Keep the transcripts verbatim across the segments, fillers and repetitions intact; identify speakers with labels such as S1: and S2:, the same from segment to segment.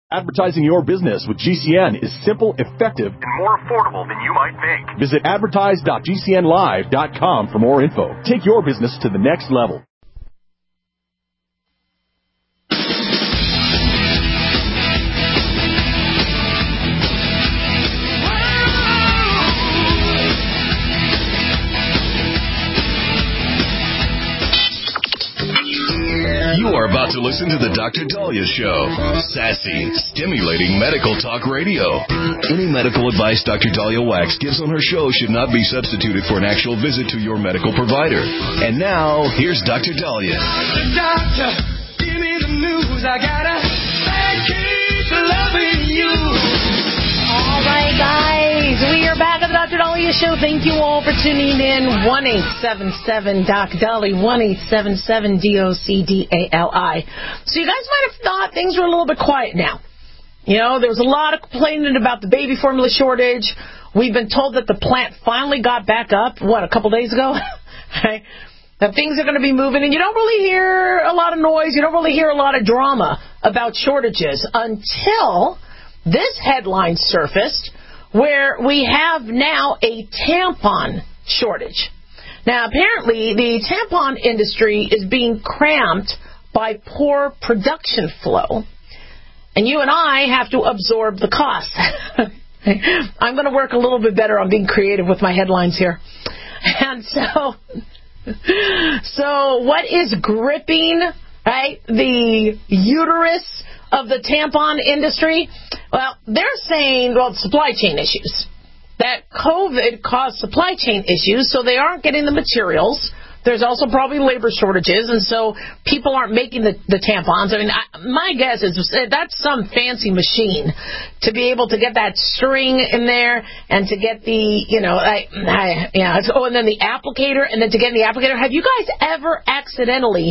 S1: Advertising your business with G C N is simple, effective,
S2: and more affordable than you might think.
S1: Visit advertise dot g c n live dot com for more info. Take your business to the next level.
S3: You are about to listen to the Doctor Dahlia Show. Sassy, stimulating medical talk radio. Any medical advice Doctor Dahlia Wax gives on her show should not be substituted for an actual visit to your medical provider. And now, here's Doctor Dahlia.
S4: Doctor, give me the news. I gotta keep loving you.
S5: All right, guys, we are back at the Doctor Dahlia Show. Thank you all for tuning in. one eight seven seven D O C D A L I, one eight seven seven D O C D A L I. So you guys might have thought things were a little bit quiet now. You know, there was a lot of complaining about the baby formula shortage. We've been told that the plant finally got back up, what, a couple days ago? Right? That things are going to be moving, and you don't really hear a lot of noise. You don't really hear a lot of drama about shortages until this headline surfaced, where we have now a tampon shortage. Now, apparently, the tampon industry is being cramped by poor production flow, and you and I have to absorb the cost. I'm going to work a little bit better on being creative with my headlines here. And so, so what is gripping, right, the uterus of the tampon industry? Well, they're saying, well, supply chain issues. That COVID caused supply chain issues, so they aren't getting the materials. There's also probably labor shortages, and so people aren't making the, the tampons. I mean, I, my guess is that's some fancy machine to be able to get that string in there and to get the, you know, I, I, yeah. Oh, and then the applicator, and then to get in the applicator. Have you guys ever accidentally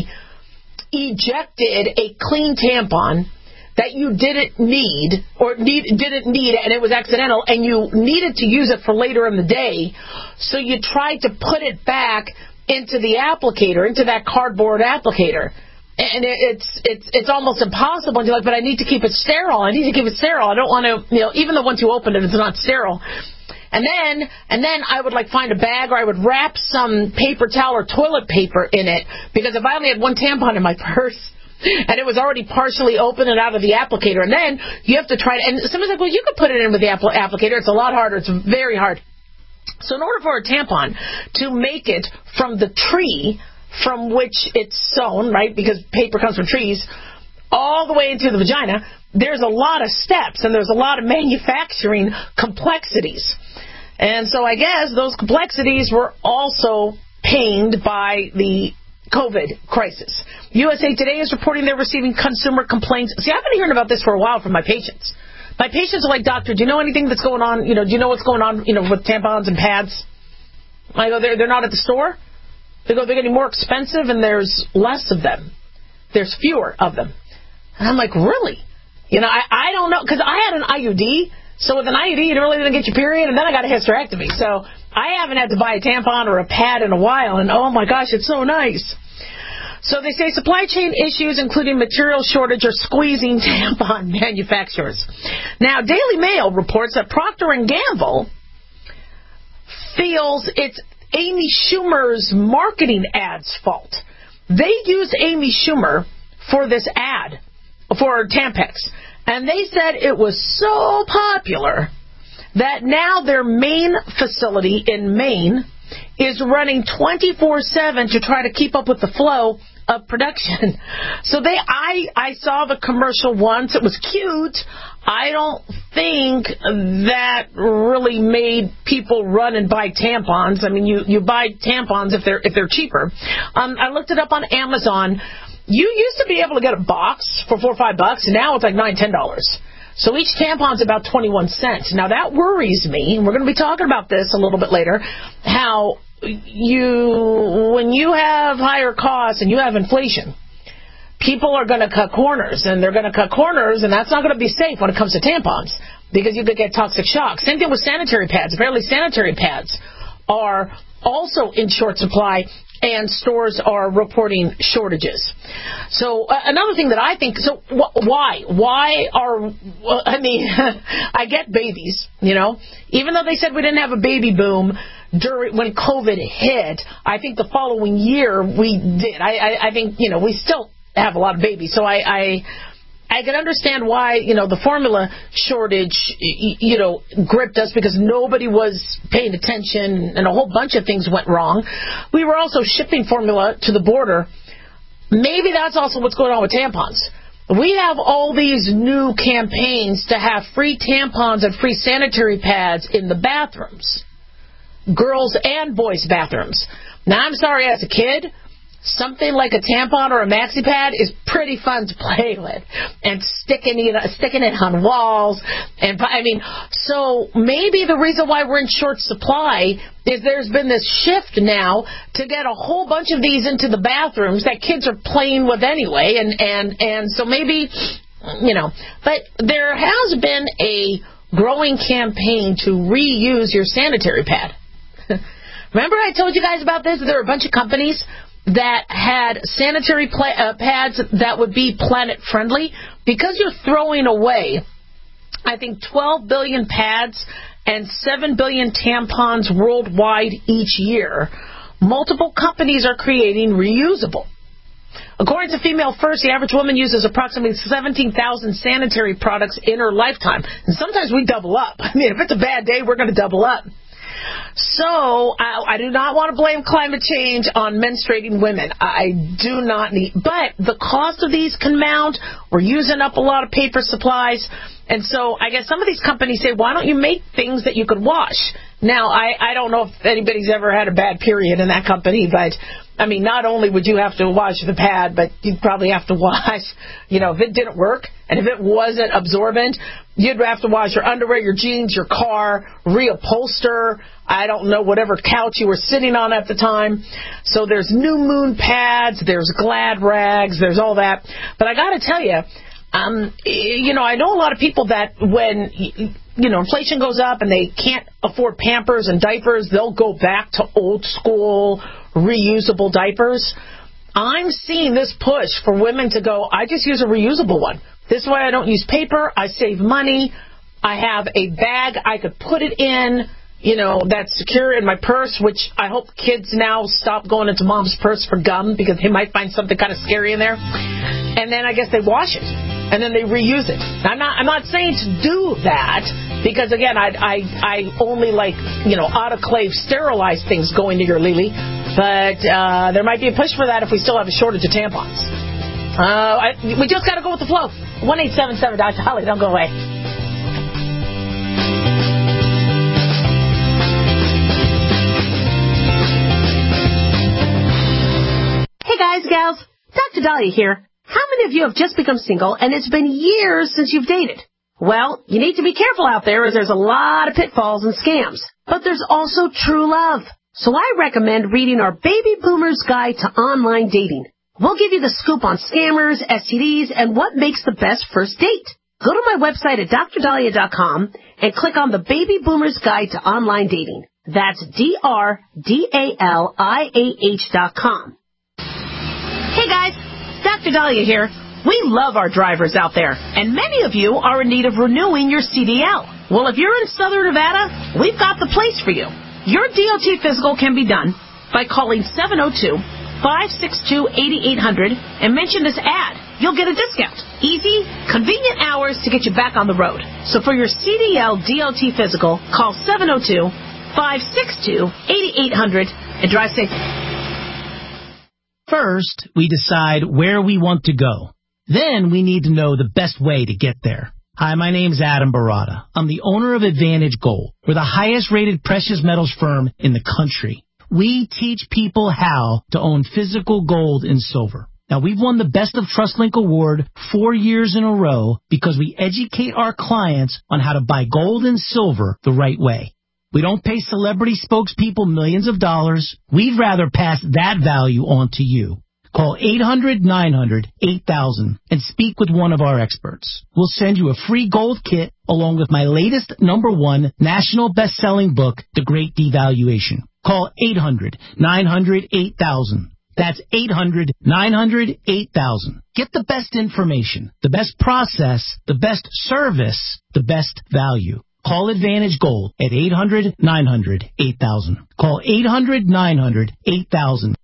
S5: ejected a clean tampon that you didn't need or need, didn't need and it was accidental and you needed to use it for later in the day, so you tried to put it back into the applicator, into that cardboard applicator, and it, it's it's it's almost impossible, and you're like, but I need to keep it sterile, I need to keep it sterile, I don't want to, you know, even though once you open it, it's not sterile. And then, and then I would like find a bag, or I would wrap some paper towel or toilet paper in it, because if I only had one tampon in my purse, and it was already partially open and out of the applicator, and then you have to try it. And somebody's like, well, you could put it in with the apl- applicator. It's a lot harder. It's very hard. So in order for a tampon to make it from the tree from which it's sewn, right, because paper comes from trees, all the way into the vagina, there's a lot of steps, and there's a lot of manufacturing complexities. And so I guess those complexities were also pained by the COVID crisis. U S A Today is reporting they're receiving consumer complaints. See, I've been hearing about this for a while from my patients. My patients are like, doctor, do you know anything that's going on? You know, do you know what's going on, you know, with tampons and pads? I go, they're, they're not at the store. They go, they're getting more expensive and there's less of them. There's fewer of them. And I'm like, really? You know, I, I don't know, because I had an I U D. So with an I U D, you really didn't get your period, and then I got a hysterectomy. So I haven't had to buy a tampon or a pad in a while, and oh my gosh, it's so nice. So they say supply chain issues, including material shortage, are squeezing tampon manufacturers. Now, Daily Mail reports that Procter and Gamble feels it's Amy Schumer's marketing ad's fault. They used Amy Schumer for this ad for Tampax, and they said it was so popular that now their main facility in Maine is running twenty-four seven to try to keep up with the flow of production. So they, I, I saw the commercial once. It was cute. I don't think that really made people run and buy tampons. I mean, you, you buy tampons if they're if they're cheaper. Um, I looked it up on Amazon. You used to be able to get a box for four or five bucks, and now it's like nine, ten dollars. So each tampon's about twenty-one cents. Now that worries me, and we're going to be talking about this a little bit later, how you, when you have higher costs and you have inflation, people are going to cut corners, and they're going to cut corners, and that's not going to be safe when it comes to tampons, because you could get toxic shock. Same thing with sanitary pads. Apparently sanitary pads are also in short supply, and stores are reporting shortages. So uh, another thing that I think, so wh- why? Why are, well, I mean, I get babies, you know. Even though they said we didn't have a baby boom during when COVID hit, I think the following year we did. I, I, I think, you know, we still have a lot of babies. So I... I I can understand why, you know, the formula shortage, you know, gripped us because nobody was paying attention and a whole bunch of things went wrong. We were also shipping formula to the border. Maybe that's also what's going on with tampons. We have all these new campaigns to have free tampons and free sanitary pads in the bathrooms, girls and boys' bathrooms. Now, I'm sorry, as a kid, something like a tampon or a maxi pad is pretty fun to play with, and sticking it, sticking it on walls. And I mean, so maybe the reason why we're in short supply is there's been this shift now to get a whole bunch of these into the bathrooms that kids are playing with anyway, and and and so maybe, you know, but there has been a growing campaign to reuse your sanitary pad. Remember I told you guys about this? There are a bunch of companies that had sanitary pla- uh, pads that would be planet-friendly. Because you're throwing away, I think, twelve billion pads and seven billion tampons worldwide each year, multiple companies are creating reusable. According to Female First, the average woman uses approximately seventeen thousand sanitary products in her lifetime. And sometimes we double up. I mean, if it's a bad day, we're going to double up. So, I, I do not want to blame climate change on menstruating women. I do not need, but the cost of these can mount. We're using up a lot of paper supplies. And so, I guess some of these companies say, why don't you make things that you could wash? Now, I, I don't know if anybody's ever had a bad period in that company, but, I mean, not only would you have to wash the pad, but you'd probably have to wash, you know, if it didn't work, and if it wasn't absorbent, you'd have to wash your underwear, your jeans, your car, reupholster, I don't know, whatever couch you were sitting on at the time. So there's New Moon pads, there's Glad rags, there's all that. But I got to tell you, um, you know, I know a lot of people that when, you know, inflation goes up and they can't afford Pampers and diapers, they'll go back to old school reusable diapers. I'm seeing this push for women to go, I just use a reusable one. This way I don't use paper, I save money, I have a bag I could put it in, you know, that's secure in my purse, which I hope kids now stop going into mom's purse for gum because they might find something kind of scary in there. And then I guess they wash it, and then they reuse it. I'm not I'm not saying to do that because, again, I I, I only like, you know, autoclave sterilized things going to your Lily. But uh, there might be a push for that if we still have a shortage of tampons. Uh, I, we just got to go with the flow. one eight seven seven Doctor Holly, don't go away. Hey guys, gals, Doctor Dahlia here. How many of you have just become single and it's been years since you've dated? Well, you need to be careful out there as there's a lot of pitfalls and scams. But there's also true love. So I recommend reading our Baby Boomer's Guide to Online Dating. We'll give you the scoop on scammers, S T Ds, and what makes the best first date. Go to my website at dr dahlia dot com and click on the Baby Boomer's Guide to Online Dating. That's D R D A L I A H dot com. Hey guys, Doctor Dahlia here. We love our drivers out there, and many of you are in need of renewing your C D L. Well, if you're in Southern Nevada, we've got the place for you. Your D O T physical can be done by calling seven oh two, five six two, eight eight zero zero and mention this ad. You'll get a discount. Easy, convenient hours to get you back on the road. So for your C D L D O T physical, call seven oh two, five six two, eight eight zero zero and drive safe.
S6: First, we decide where we want to go. Then we need to know the best way to get there. Hi, my name's Adam Barada. I'm the owner of Advantage Gold. We're the highest-rated precious metals firm in the country. We teach people how to own physical gold and silver. Now, we've won the Best of TrustLink Award four years in a row because we educate our clients on how to buy gold and silver the right way. We don't pay celebrity spokespeople millions of dollars. We'd rather pass that value on to you. Call eight hundred, nine hundred, eight thousand and speak with one of our experts. We'll send you a free gold kit along with my latest number one national best-selling book, The Great Devaluation. Call eight hundred, nine hundred, eight thousand. That's eight hundred, nine hundred, eight thousand. Get the best information, the best process, the best service, the best value. Call Advantage Gold at eight hundred, nine hundred, eight thousand. Call eight hundred, nine hundred, eight thousand.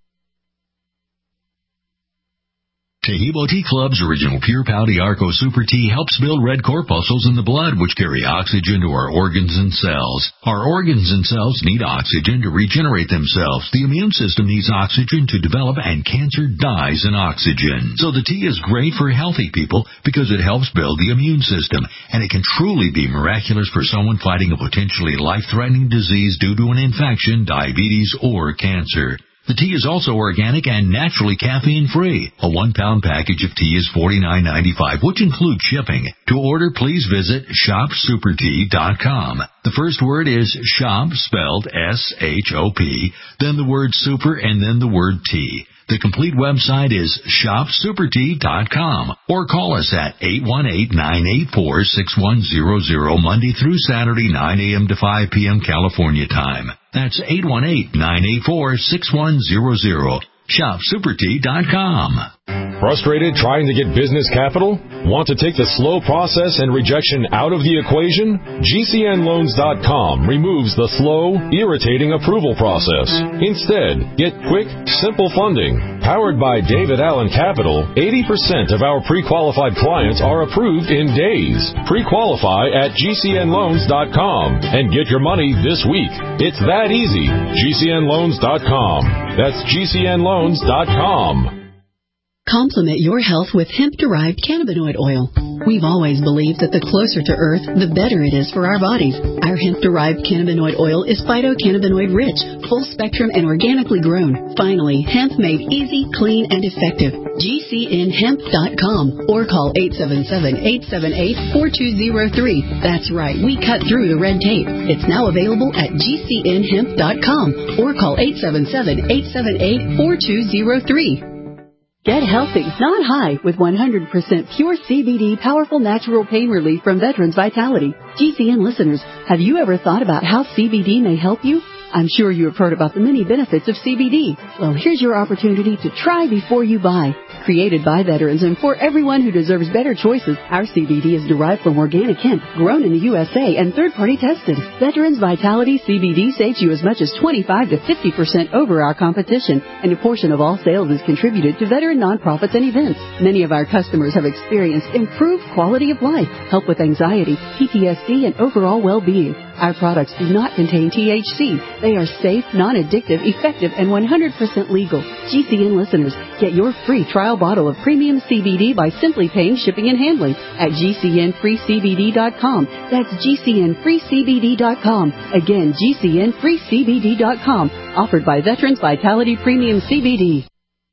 S7: Taheebo Tea Club's original Pure Pouty Arco Super Tea helps build red corpuscles in the blood, which carry oxygen to our organs and cells. Our organs and cells need oxygen to regenerate themselves. The immune system needs oxygen to develop, and cancer dies in oxygen. So the tea is great for healthy people because it helps build the immune system, and it can truly be miraculous for someone fighting a potentially life-threatening disease due to an infection, diabetes, or cancer. The tea is also organic and naturally caffeine-free. A one-pound package of tea is forty-nine ninety-five, which includes shipping. To order, please visit shop super tea dot com. The first word is shop, spelled S H O P, then the word super, and then the word tea. The complete website is shop super tea dot com, or call us at eight one eight, nine eight four, six one zero zero Monday through Saturday, nine a.m. to five p.m. California time. That's eight one eight, nine eight four, six one zero zero. shop super tea dot com.
S1: Frustrated trying to get business capital? Want to take the slow process and rejection out of the equation? G C N loans dot com removes the slow, irritating approval process. Instead, get quick, simple funding. Powered by David Allen Capital, eighty percent of our pre-qualified clients are approved in days. Pre-qualify at G C N loans dot com and get your money this week. It's that easy. G C N loans dot com. That's G C N loans dot com.
S8: Complement your health with hemp-derived cannabinoid oil. We've always believed that the closer to Earth, the better it is for our bodies. Our hemp-derived cannabinoid oil is phytocannabinoid-rich, full-spectrum, and organically grown. Finally, hemp made easy, clean, and effective. G C N hemp dot com or call eight seven seven, eight seven eight, four two zero three. That's right, we cut through the red tape. It's now available at G C N hemp dot com or call eight seven seven, eight seven eight, four two zero three. Get healthy, not high, with one hundred percent pure C B D powerful natural pain relief from Veterans Vitality. G C N listeners, have you ever thought about how C B D may help you? I'm sure you have heard about the many benefits of C B D. Well, here's your opportunity to try before you buy. Created by veterans and for everyone who deserves better choices, our C B D is derived from organic hemp, grown in the U S A and third-party tested. Veterans Vitality C B D saves you as much as twenty-five to fifty percent over our competition, and a portion of all sales is contributed to veteran nonprofits and events. Many of our customers have experienced improved quality of life, help with anxiety, P T S D, and overall well-being. Our products do not contain T H C. They are safe, non-addictive, effective, and one hundred percent legal. G C N listeners, get your free trial bottle of premium C B D by simply paying shipping and handling at G C N free C B D dot com. That's G C N free C B D dot com. Again, G C N free C B D dot com. Offered by Veterans Vitality Premium C B D.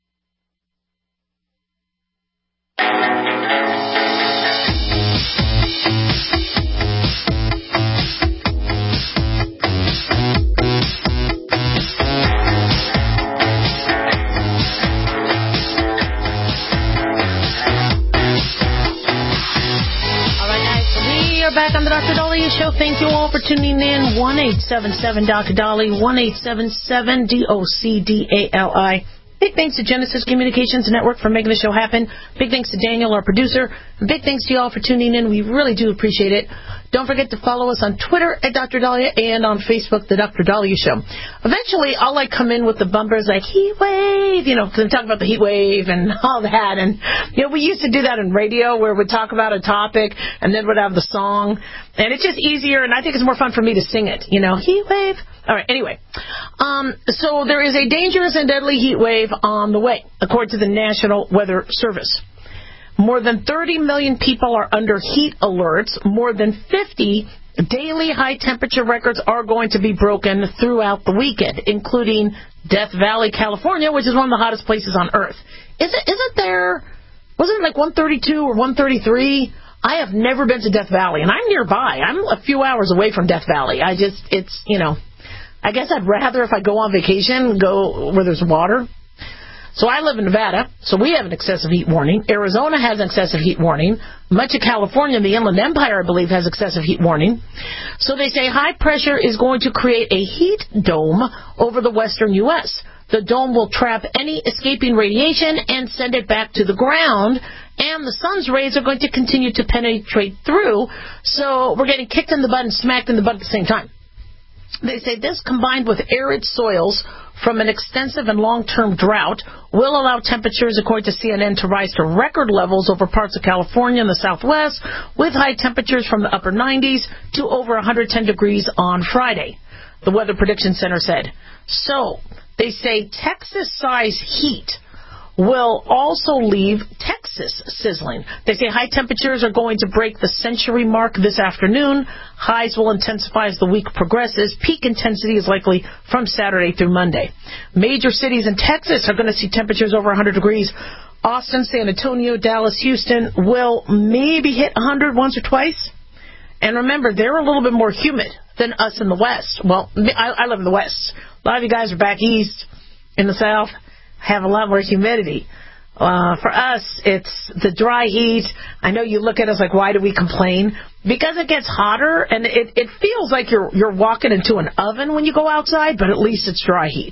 S5: Back on the Doctor Dahlia Show. Thank you all for tuning in. one eight seven seven Doctor Dahlia, one eight seven seven D O C D A L I. Big thanks to Genesis Communications Network for making the show happen. Big thanks to Daniel, our producer. Big thanks to you all for tuning in. We really do appreciate it. Don't forget to follow us on Twitter at Doctor Dahlia and on Facebook, The Doctor Dahlia Show. Eventually, I'll like come in with the bumpers like heat wave, you know, because I'm talking about the heat wave and all that. And, you know, we used to do that in radio where we'd talk about a topic and then we'd have the song. And it's just easier, and I think it's more fun for me to sing it, you know, heat wave. All right, anyway. Um, so there is a dangerous and deadly heat wave on the way, according to the National Weather Service. More than thirty million people are under heat alerts. More than fifty daily high-temperature records are going to be broken throughout the weekend, including Death Valley, California, which is one of the hottest places on Earth. Is it, isn't there, wasn't it like one thirty-two or one thirty-three? I have never been to Death Valley, and I'm nearby. I'm a few hours away from Death Valley. I just, it's, you know, I guess I'd rather, if I go on vacation, go where there's water. So I live in Nevada, so we have an excessive heat warning. Arizona has an excessive heat warning. Much of California, the Inland Empire, I believe, has excessive heat warning. So they say high pressure is going to create a heat dome over the western U S The dome will trap any escaping radiation and send it back to the ground, and the sun's rays are going to continue to penetrate through, so we're getting kicked in the butt and smacked in the butt at the same time. They say this, combined with arid soils from an extensive and long-term drought, will allow temperatures, according to C N N, to rise to record levels over parts of California and the Southwest, with high temperatures from the upper nineties to over one hundred ten degrees on Friday, the Weather Prediction Center said. So, they say Texas-size heat will also leave Texas sizzling. They say high temperatures are going to break the century mark this afternoon. Highs will intensify as the week progresses. Peak intensity is likely from Saturday through Monday. Major cities in Texas are going to see temperatures over one hundred degrees. Austin, San Antonio, Dallas, Houston will maybe hit one hundred once or twice. And remember, they're a little bit more humid than us in the West. Well, I, I live in the West. A lot of you guys are back east in the South, have a lot more humidity. Uh, for us, it's the dry heat. I know you look at us like, why do we complain? Because it gets hotter, and it, it feels like you're you're walking into an oven when you go outside, but at least it's dry heat.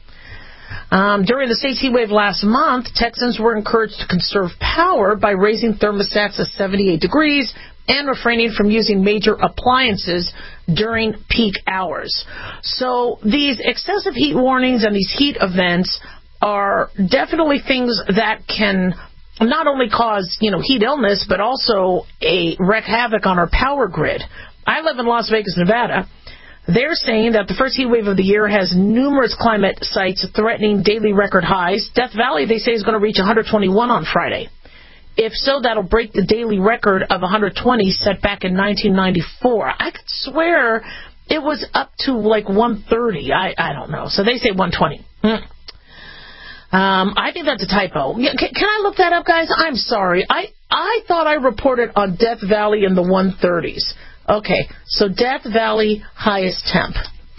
S5: Um, during the state's heat wave last month, Texans were encouraged to conserve power by raising thermostats to seventy-eight degrees and refraining from using major appliances during peak hours. So these excessive heat warnings and these heat events are definitely things that can not only cause, you know, heat illness, but also a wreak havoc on our power grid. I live in Las Vegas, Nevada. They're saying that the first heat wave of the year has numerous climate sites threatening daily record highs. Death Valley, they say, is going to reach one hundred twenty-one on Friday. If so, that'll break the daily record of one hundred twenty set back in nineteen ninety-four. I could swear it was up to like one thirty. I, I don't know. So they say one twenty. Hmm. Um, I think that's a typo. Can, can I look that up, guys? I'm sorry. I, I thought I reported on Death Valley in the one thirties. Okay, so Death Valley highest temp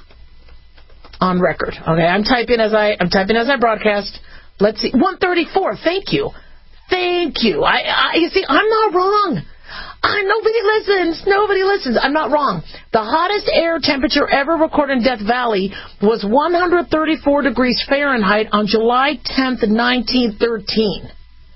S5: on record. Okay, I'm typing as I I'm typing as I broadcast. Let's see, one thirty-four. Thank you, thank you. I, I you see, I'm not wrong. I, nobody listens. Nobody listens. I'm not wrong. The hottest air temperature ever recorded in Death Valley was one hundred thirty-four degrees Fahrenheit on July tenth, nineteen thirteen.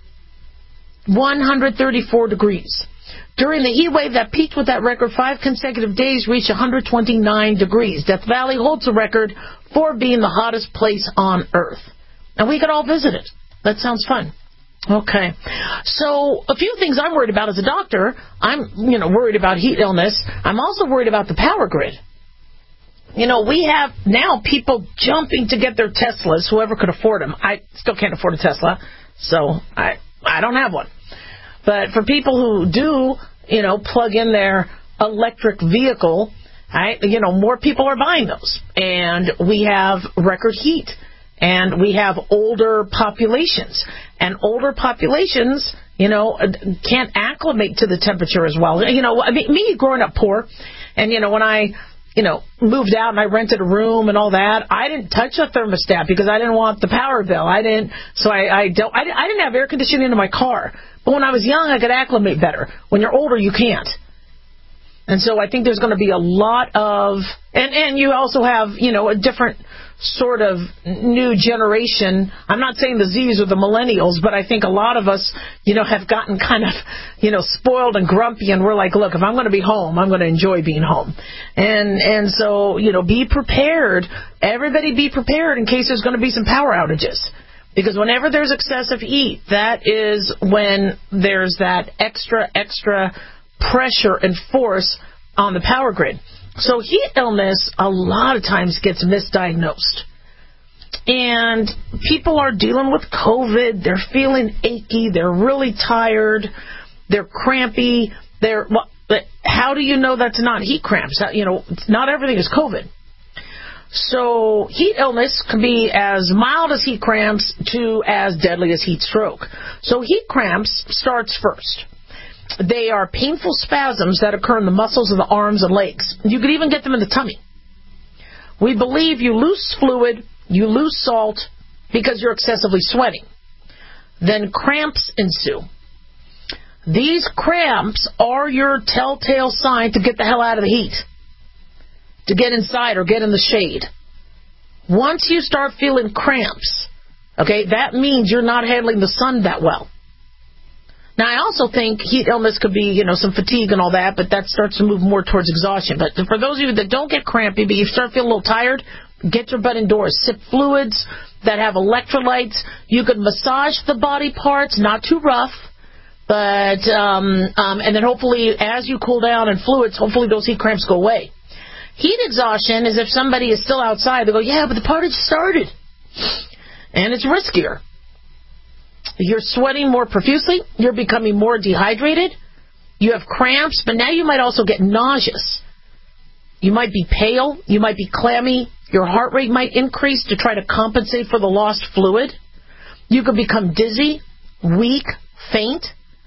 S5: one hundred thirty-four degrees. During the heat wave that peaked with that record, five consecutive days reached one hundred twenty-nine degrees. Death Valley holds the record for being the hottest place on Earth. And we could all visit it. That sounds fun. Okay. So a few things I'm worried about as a doctor. I'm, you know, worried about heat illness. I'm also worried about the power grid. You know, we have now people jumping to get their Teslas, whoever could afford them. I still can't afford a Tesla, so I I don't have one. But for people who do, you know, plug in their electric vehicle, right, you know, more people are buying those. And we have record heat. And we have older populations. And older populations, you know, can't acclimate to the temperature as well. You know, I mean, me growing up poor, and, you know, when I, you know, moved out and I rented a room and all that, I didn't touch a thermostat because I didn't want the power bill. I didn't, so I, I don't, I, I didn't have air conditioning in my car. But when I was young, I could acclimate better. When you're older, you can't. And so I think there's going to be a lot of, and, and you also have, you know, a different sort of new generation. I'm not saying the Z's or the millennials, but I think a lot of us, you know, have gotten kind of, you know, spoiled and grumpy, and we're like, look, if I'm going to be home, I'm going to enjoy being home. And and so, you know, be prepared. Everybody be prepared in case there's going to be some power outages. Because whenever there's excessive heat, that is when there's that extra, extra pressure and force on the power grid. So heat illness a lot of times gets misdiagnosed. And people are dealing with COVID. They're feeling achy. They're really tired. They're crampy. They're, well, how do you know that's not heat cramps? You know, not everything is COVID. So heat illness can be as mild as heat cramps to as deadly as heat stroke. So heat cramps starts first. They are painful spasms that occur in the muscles of the arms and legs. You could even get them in the tummy. We believe you lose fluid, you lose salt, because you're excessively sweating. Then cramps ensue. These cramps are your telltale sign to get the hell out of the heat, to get inside or get in the shade. Once you start feeling cramps, okay, that means you're not handling the sun that well. Now, I also think heat illness could be, you know, some fatigue and all that, but that starts to move more towards exhaustion. But for those of you that don't get crampy, but you start feeling a little tired, get your butt indoors. Sip fluids that have electrolytes. You could massage the body parts, not too rough, but um, um, and then hopefully as you cool down in fluids, hopefully those heat cramps go away. Heat exhaustion is if somebody is still outside. They go, yeah, but the party just started. And it's riskier. You're sweating more profusely. You're becoming more dehydrated. You have cramps, but now you might also get nauseous. You might be pale. You might be clammy. Your heart rate might increase to try to compensate for the lost fluid. You could become dizzy, weak, faint.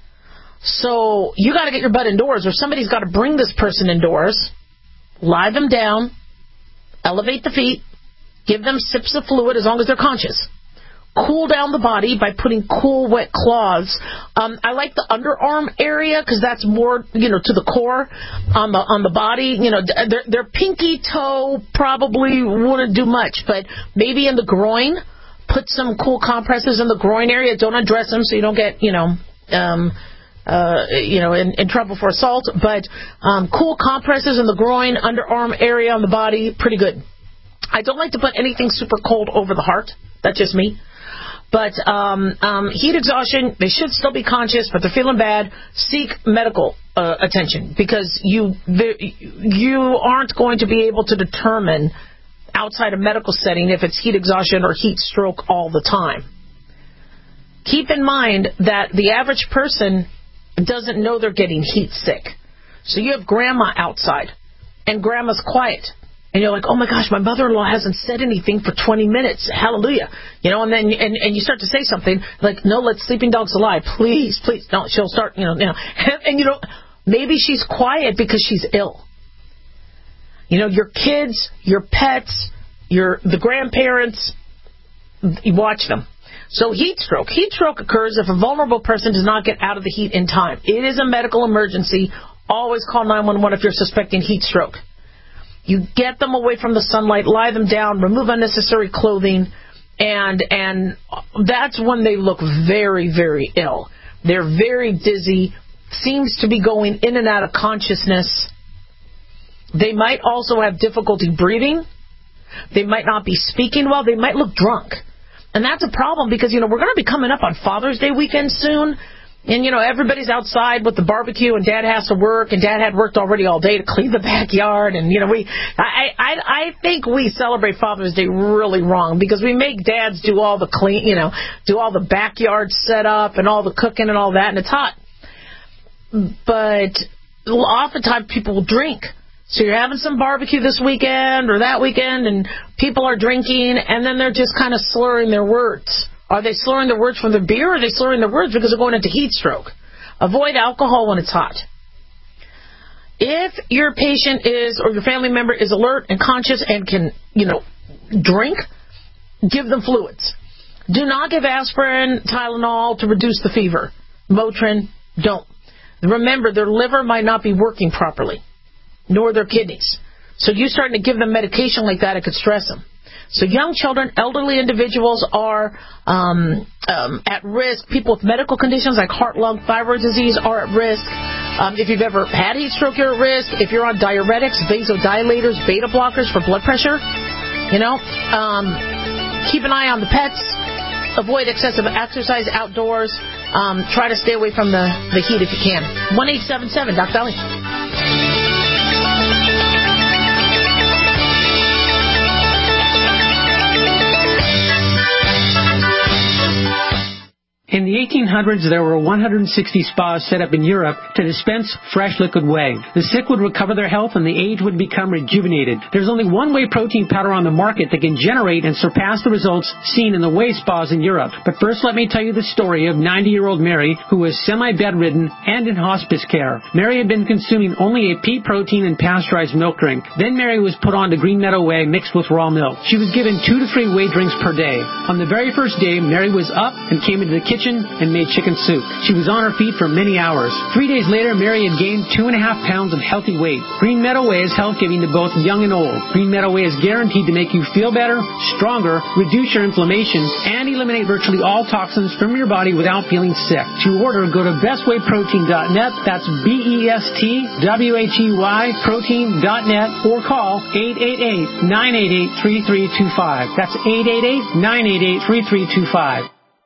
S5: So you got to get your butt indoors, or somebody's got to bring this person indoors, lie them down, elevate the feet, give them sips of fluid as long as they're conscious. Cool down the body by putting cool, wet cloths. Um, I like the underarm area because that's more, you know, to the core on the on the body. You know, their, their pinky toe probably wouldn't do much, but maybe in the groin, put some cool compresses in the groin area. Don't undress them so you don't get, you know, um, uh, you know, in, in trouble for assault. But um, cool compresses in the groin, underarm area on the body, pretty good. I don't like to put anything super cold over the heart. That's just me. But um, um, heat exhaustion, they should still be conscious, but they're feeling bad. Seek medical uh, attention because you you aren't going to be able to determine outside a medical setting if it's heat exhaustion or heat stroke all the time. Keep in mind that the average person doesn't know they're getting heat sick. So you have grandma outside, and grandma's quiet. And you're like, oh, my gosh, my mother-in-law hasn't said anything for twenty minutes. Hallelujah. You know, and then and, and you start to say something like, no, let sleeping dogs lie. Please, please. No, she'll start, you know. You know and, and, you know, maybe she's quiet because she's ill. You know, your kids, your pets, your the grandparents, you watch them. So heat stroke. Heat stroke occurs if a vulnerable person does not get out of the heat in time. It is a medical emergency. Always call nine one one if you're suspecting heat stroke. You get them away from the sunlight, lie them down, remove unnecessary clothing, and and that's when they look very, very ill. They're very dizzy, seems to be going in and out of consciousness. They might also have difficulty breathing. They might not be speaking well. They might look drunk. And that's a problem because, you know, we're going to be coming up on Father's Day weekend soon. And, you know, everybody's outside with the barbecue, and Dad has to work, and Dad had worked already all day to clean the backyard. And, you know, we, I, I, I think we celebrate Father's Day really wrong because we make dads do all the clean, you know, do all the backyard setup and all the cooking and all that, and it's hot. But oftentimes people will drink. So you're having some barbecue this weekend or that weekend, and people are drinking, and then they're just kind of slurring their words. Are they slurring their words from the beer, or are they slurring their words because they're going into heat stroke? Avoid alcohol when it's hot. If your patient is, or your family member is alert and conscious and can, you know, drink, give them fluids. Do not give aspirin, Tylenol to reduce the fever. Motrin, don't. Remember, their liver might not be working properly, nor their kidneys. So you starting to give them medication like that, it could stress them. So young children, elderly individuals are um, um, at risk. People with medical conditions like heart, lung, thyroid disease are at risk. Um, if you've ever had heat stroke, you're at risk. If you're on diuretics, vasodilators, beta blockers for blood pressure, you know, um, keep an eye on the pets. Avoid excessive exercise outdoors. Um, try to stay away from the, the heat if you can. one eight seven seven, Doc Dolly.
S9: In the eighteen hundreds, there were one hundred sixty spas set up in Europe to dispense fresh liquid whey. The sick would recover their health and the aged would become rejuvenated. There's only one whey protein powder on the market that can generate and surpass the results seen in the whey spas in Europe. But first, let me tell you the story of ninety-year-old Mary, who was semi-bedridden and in hospice care. Mary had been consuming only a pea protein and pasteurized milk drink. Then Mary was put on to Green Meadow Whey mixed with raw milk. She was given two to three whey drinks per day. On the very first day, Mary was up and came into the kitchen and made chicken soup. She was on her feet for many hours. Three days later, Mary had gained two and a half pounds of healthy weight. Green Meadow Whey is health-giving to both young and old. Green Meadow Whey is guaranteed to make you feel better, stronger, reduce your inflammation, and eliminate virtually all toxins from your body without feeling sick. To order, go to best whey protein dot net. That's B E S T W H E Y protein dot net or call eight eight eight, nine eight eight, three three two five. That's eight eight eight, nine eight eight, three three two five.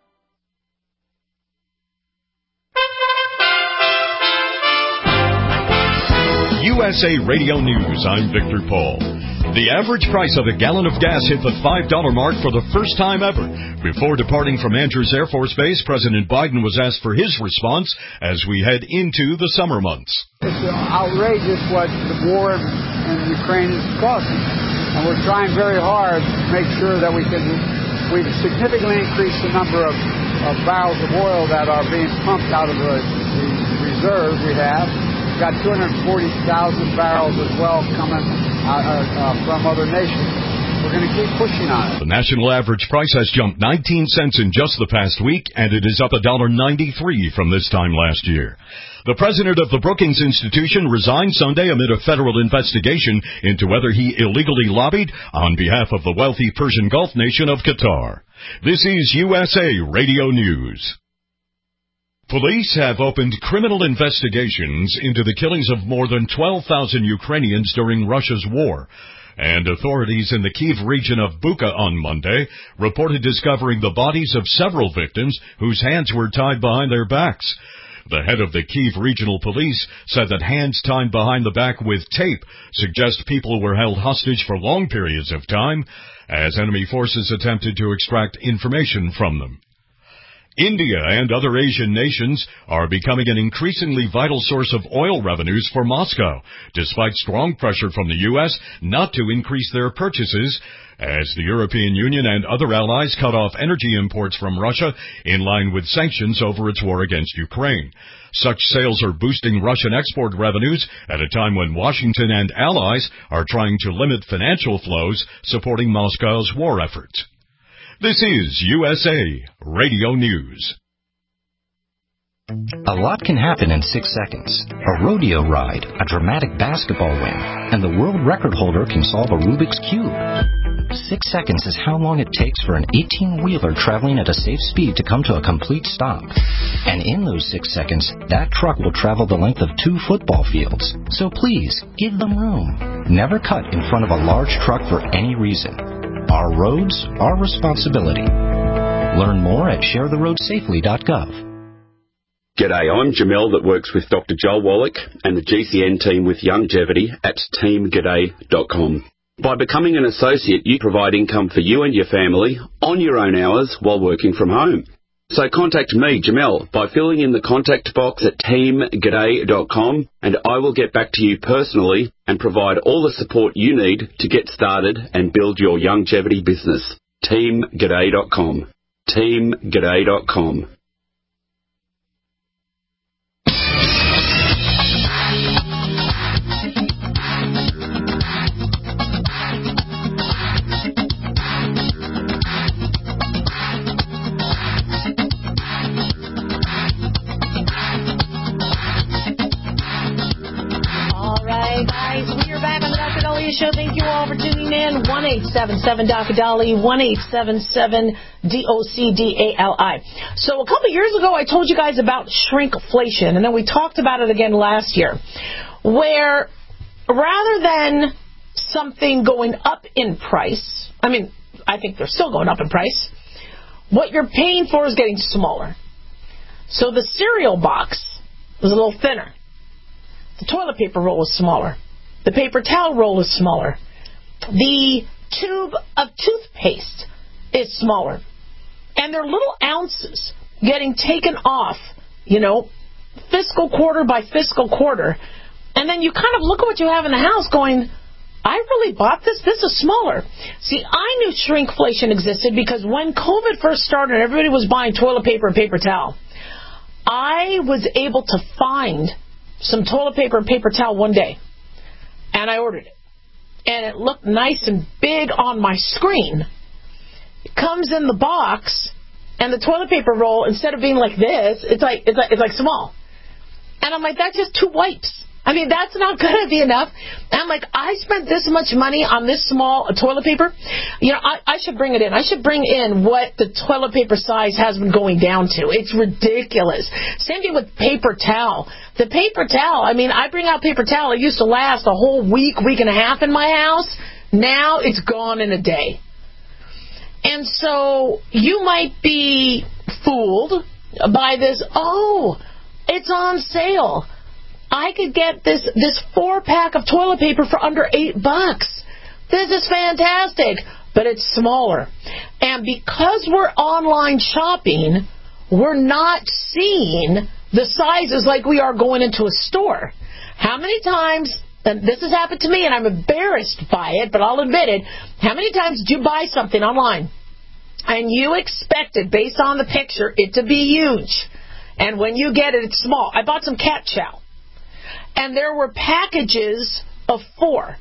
S1: U S A Radio News, I'm Victor Paul. The average price of a gallon of gas hit the five dollar mark for the first time ever. Before departing from Andrews Air Force Base, President Biden was asked for his response as we head into the summer months.
S10: It's outrageous what the war in Ukraine is costing. And we're trying very hard to make sure that we can, we've significantly increased the number of, of barrels of oil that are being pumped out of the, the reserves we have. We've got two hundred forty thousand barrels as well coming uh, uh, from other nations. We're going to keep pushing on it.
S1: The national average price has jumped nineteen cents in just the past week, and it is up one dollar ninety-three from this time last year. The president of the Brookings Institution resigned Sunday amid a federal investigation into whether he illegally lobbied on behalf of the wealthy Persian Gulf nation of Qatar. This is U S A Radio News. Police have opened criminal investigations into the killings of more than twelve thousand Ukrainians during Russia's war. And authorities in the Kyiv region of Bucha on Monday reported discovering the bodies of several victims whose hands were tied behind their backs. The head of the Kyiv Regional Police said that hands tied behind the back with tape suggest people were held hostage for long periods of time as enemy forces attempted to extract information from them. India and other Asian nations are becoming an increasingly vital source of oil revenues for Moscow, despite strong pressure from the U S not to increase their purchases, as the European Union and other allies cut off energy imports from Russia in line with sanctions over its war against Ukraine. Such sales are boosting Russian export revenues at a time when Washington and allies are trying to limit financial flows supporting Moscow's war efforts. This is U S A Radio News.
S11: A lot can happen in six seconds. A rodeo ride, a dramatic basketball win, and the world record holder can solve a Rubik's Cube. Six seconds is how long it takes for an eighteen-wheeler traveling at a safe speed to come to a complete stop. And in those six seconds, that truck will travel the length of two football fields. So please, give them room. Never cut in front of a large truck for any reason. Our roads, our responsibility. Learn more at share the road safely dot gov.
S12: G'day, I'm Jamel that works with Doctor Joel Wallach and the G C N team with Longevity at team g'day dot com. By becoming an associate, you provide income for you and your family on your own hours while working from home. So contact me, Jamel, by filling in the contact box at team g'day dot com, and I will get back to you personally and provide all the support you need to get started and build your longevity business. team g'day dot com. team g'day dot com.
S5: Show. Thank you all for tuning in. one eight seven seven D O C D A L I, one eight seven seven D O C D A L I. So a couple years ago, I told you guys about shrinkflation, and then we talked about it again last year, where rather than something going up in price, I mean, I think they're still going up in price, what you're paying for is getting smaller. So the cereal box was a little thinner. The toilet paper roll was smaller. The paper towel roll is smaller. The tube of toothpaste is smaller. And they're little ounces. getting taken off, you know, fiscal quarter by fiscal quarter. And then you kind of look at what you have in the house going, I really bought this? This is smaller. See, I knew shrinkflation existed because when COVID first started and everybody was buying toilet paper and paper towel, I was able to find some toilet paper and paper towel one day. And I ordered it. And it looked nice and big on my screen. It comes in the box, and the toilet paper roll, instead of being like this, it's like it's like, it's like small. And I'm like, that's just two wipes. I mean, that's not going to be enough. And I'm like, I spent this much money on this small toilet paper. You know, I, I should bring it in. I should bring in what the toilet paper size has been going down to. It's ridiculous. Same thing with paper towel. The paper towel, I mean, I bring out paper towel. It used to last a whole week, week and a half in my house. Now it's gone in a day. And so you might be fooled by this, oh, it's on sale. I could get this this four pack of toilet paper for under eight bucks. This is fantastic, but it's smaller. And because we're online shopping, we're not seeing the sizes like we are going into a store. How many times, and this has happened to me and I'm embarrassed by it, but I'll admit it, how many times did you buy something online and you expected, based on the picture, it to be huge, and when you get it, it's small? I bought some cat chow. And there were packages of four.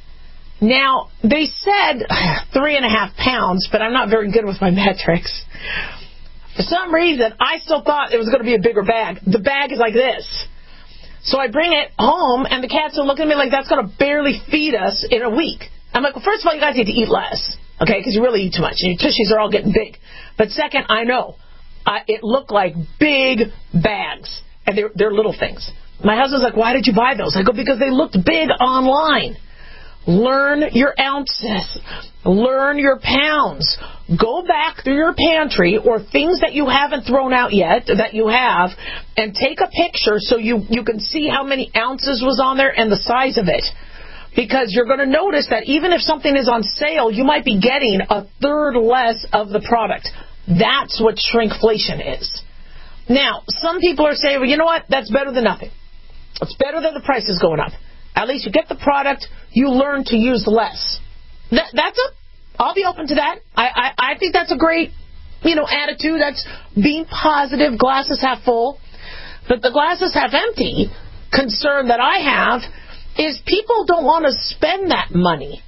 S5: Now, they said three and a half pounds, but I'm not very good with my metrics. For some reason, I still thought it was going to be a bigger bag. The bag is like this. So I bring it home, and the cats are looking at me like that's going to barely feed us in a week. I'm like, well, first of all, you guys need to eat less, okay, because you really eat too much, and your tushies are all getting big. But second, I know, uh, it looked like big bags, and they're, they're little things. My husband's like, why did you buy those? I go, because they looked big online. Learn your ounces. Learn your pounds. Go back through your pantry or things that you haven't thrown out yet that you have and take a picture so you, you can see how many ounces was on there and the size of it. Because you're going to notice that even if something is on sale, you might be getting a third less of the product. That's what shrinkflation is. Now, some people are saying, well, you know what? That's better than nothing. It's better than the price is going up. At least you get the product, you learn to use less. That, that's a, I'll be open to that. I, I, I think that's a great, you know, attitude. That's being positive, glasses half full. But the glasses half empty concern that I have is people don't want to spend that money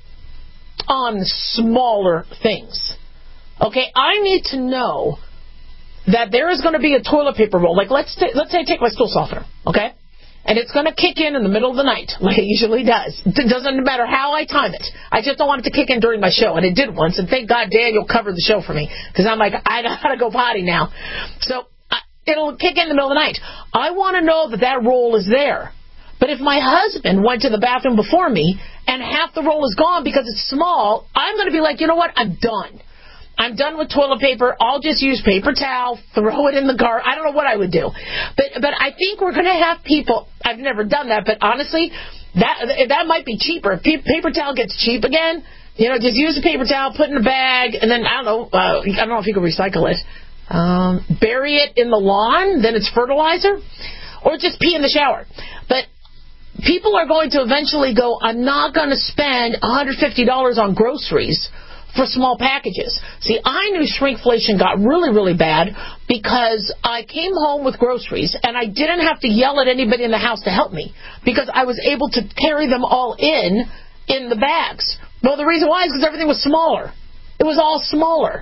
S5: on smaller things. Okay, I need to know that there is going to be a toilet paper roll. Like, let's, t- let's say I take my stool softener, okay? And it's going to kick in in the middle of the night, like it usually does. It doesn't matter how I time it. I just don't want it to kick in during my show. And it did once. And thank God Daniel covered the show for me. Because I'm like, I got to go potty now. So I, it'll kick in the middle of the night. I want to know that that roll is there. But if my husband went to the bathroom before me and half the roll is gone because it's small, I'm going to be like, you know what? I'm done. I'm done with toilet paper. I'll just use paper towel, throw it in the car. I don't know what I would do. But but I think we're going to have people, I've never done that, but honestly, that that might be cheaper. If paper towel gets cheap again, you know, just use a paper towel, put it in a bag, and then, I don't know, uh, I don't know if you can recycle it. Um, bury it in the lawn, then it's fertilizer, or just pee in the shower. But people are going to eventually go, I'm not going to spend one hundred fifty dollars on groceries for small packages. See, I knew shrinkflation got really, really bad because I came home with groceries and I didn't have to yell at anybody in the house to help me because I was able to carry them all in in the bags. Well, the reason why is because everything was smaller. It was all smaller.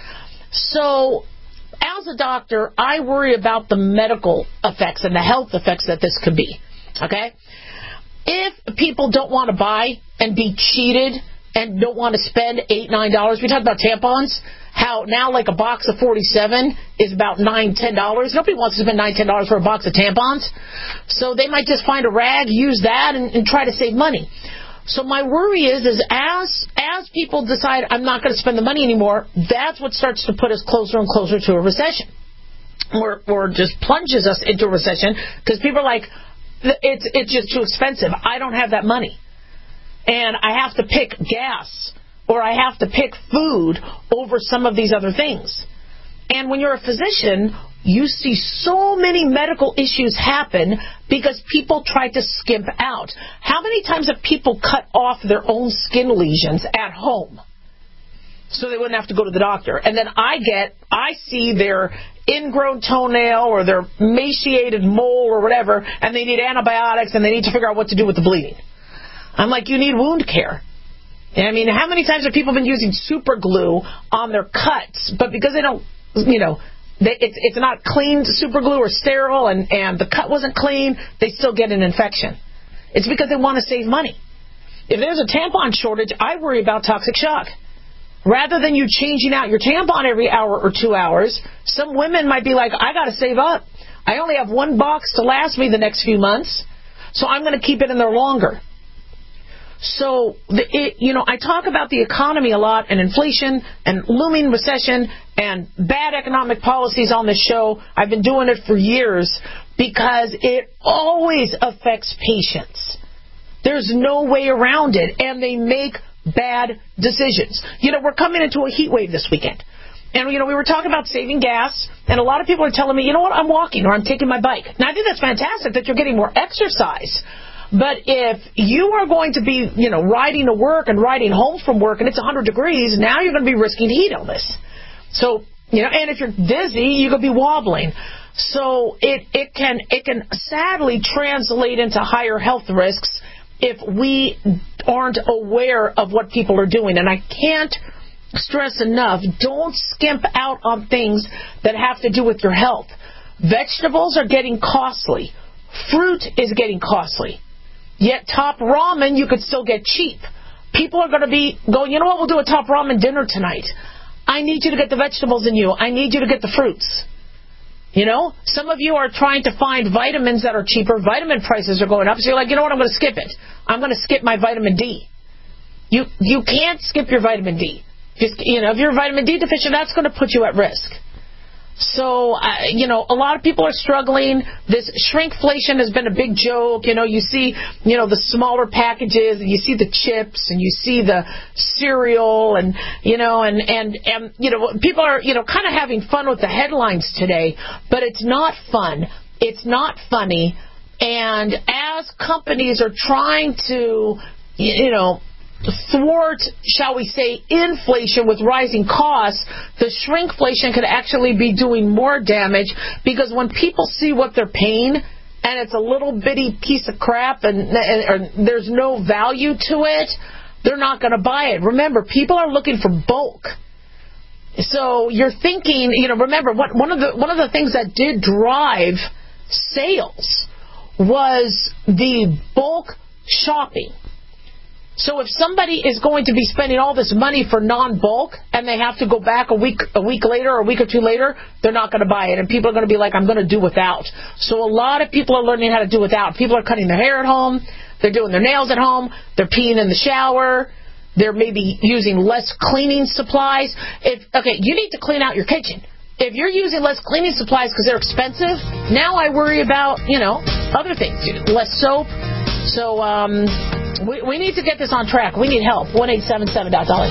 S5: So, as a doctor, I worry about the medical effects and the health effects that this could be. Okay? If people don't want to buy and be cheated and don't want to spend eight dollars, nine dollars. We talked about tampons, how now like a box of forty-seven is about nine dollars, ten dollars. Nobody wants to spend nine dollars, ten dollars for a box of tampons. So they might just find a rag, use that, and, and try to save money. So my worry is, is as as people decide I'm not going to spend the money anymore, that's what starts to put us closer and closer to a recession. Or, or just plunges us into a recession because people are like, it's, it's just too expensive. I don't have that money. And I have to pick gas or I have to pick food over some of these other things. And when you're a physician, you see so many medical issues happen because people try to skimp out. How many times have people cut off their own skin lesions at home so they wouldn't have to go to the doctor? And then I get, I see their ingrown toenail or their emaciated mole or whatever, and they need antibiotics and they need to figure out what to do with the bleeding. I'm like, you need wound care. I mean, how many times have people been using super glue on their cuts, but because they don't, you know, they, it's, it's not clean super glue or sterile, and, and the cut wasn't clean, they still get an infection. It's because they want to save money. If there's a tampon shortage, I worry about toxic shock. Rather than you changing out your tampon every hour or two hours, some women might be like, I got to save up. I only have one box to last me the next few months, so I'm going to keep it in there longer. So, the, it, you know, I talk about the economy a lot and inflation and looming recession and bad economic policies on this show. I've been doing it for years because it always affects patients. There's no way around it, and they make bad decisions. You know, we're coming into a heat wave this weekend. And, you know, we were talking about saving gas, and a lot of people are telling me, you know what, I'm walking or I'm taking my bike. Now, I think that's fantastic that you're getting more exercise. But if you are going to be, you know, riding to work and riding home from work and it's one hundred degrees, now you're going to be risking heat illness. So, you know, and if you're dizzy, you're going to be wobbling. So it, it can it can sadly translate into higher health risks if we aren't aware of what people are doing. And I can't stress enough, don't skimp out on things that have to do with your health. Vegetables are getting costly. Fruit is getting costly. Yet top ramen you could still get cheap. People are going to be going, you know what, we'll do a top ramen dinner tonight. I need you to get the vegetables in you. I need you to get the fruits. You know, some of you are trying to find vitamins that are cheaper. Vitamin prices are going up. So you're like, you know what, I'm going to skip it. I'm going to skip my vitamin D. You you can't skip your vitamin D. Just, you know, if you're vitamin D deficient, that's going to put you at risk. So, uh, you know, a lot of people are struggling. This shrinkflation has been a big joke. You know, you see, you know, the smaller packages, and you see the chips, and you see the cereal, and, you know, and, and, and you know, people are, you know, kind of having fun with the headlines today, but it's not fun. It's not funny. And as companies are trying to, you know, thwart, shall we say, inflation with rising costs, the shrinkflation could actually be doing more damage, because when people see what they're paying and it's a little bitty piece of crap and, and, and there's no value to it, they're not going to buy it. Remember, people are looking for bulk. So you're thinking, you know, remember, what, one of the one of the things that did drive sales was the bulk shopping. So if somebody is going to be spending all this money for non-bulk and they have to go back a week a week later or a week or two later, they're not going to buy it. And people are going to be like, I'm going to do without. So a lot of people are learning how to do without. People are cutting their hair at home. They're doing their nails at home. They're peeing in the shower. They're maybe using less cleaning supplies. If okay, you need to clean out your kitchen. If you're using less cleaning supplies because they're expensive, now I worry about, you know, other things. Less soap. So, um... We, we need to get this on track. We need help. one eight seven seven Dolly.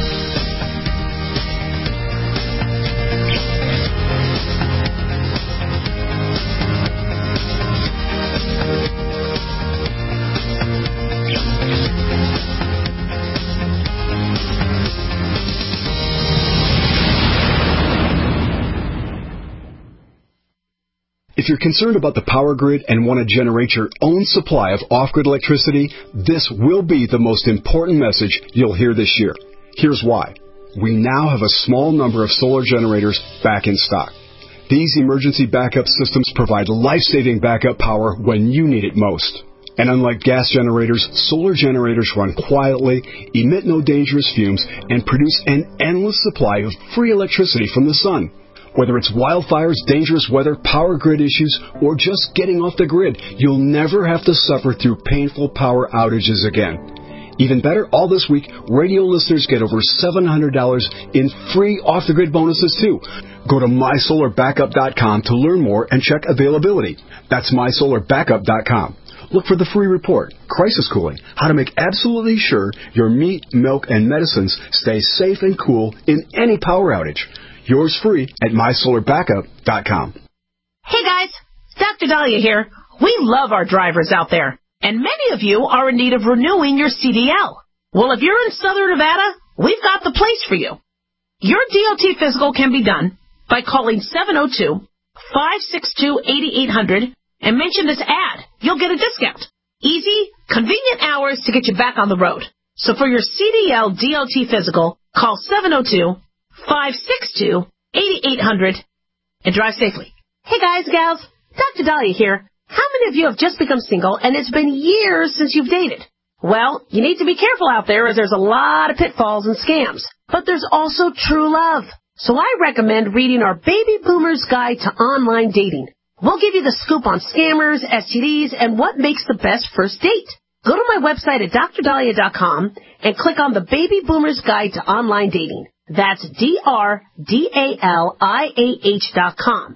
S13: If you're concerned about the power grid and want to generate your own supply of off-grid electricity, this will be the most important message you'll hear this year. Here's why. We now have a small number of solar generators back in stock. These emergency backup systems provide life-saving backup power when you need it most. And unlike gas generators, solar generators run quietly, emit no dangerous fumes, and produce an endless supply of free electricity from the sun. Whether it's wildfires, dangerous weather, power grid issues, or just getting off the grid, you'll never have to suffer through painful power outages again. Even better, all this week, radio listeners get over seven hundred dollars in free off-the-grid bonuses, too. Go to my solar backup dot com to learn more and check availability. That's my solar backup dot com. Look for the free report, Crisis Cooling, how to make absolutely sure your meat, milk, and medicines stay safe and cool in any power outage. Yours free at my solar backup dot com.
S5: Hey guys, Doctor Dahlia here. We love our drivers out there, and many of you are in need of renewing your C D L. Well, if you're in Southern Nevada, we've got the place for you. Your D O T physical can be done by calling seven oh two, five six two, eight eight hundred and mention this ad. You'll get a discount. Easy, convenient hours to get you back on the road. So for your C D L D O T physical, call seven oh two, five six two, eight eight hundred and drive safely. Hey guys, gals, Doctor Dahlia here. How many of you have just become single and it's been years since you've dated? Well, you need to be careful out there as there's a lot of pitfalls and scams. But there's also true love. So I recommend reading our Baby Boomer's Guide to Online Dating. We'll give you the scoop on scammers, S T Ds, and what makes the best first date. Go to my website at dr dahlia dot com and click on the Baby Boomer's Guide to Online Dating. That's D R D A L I A H dot com.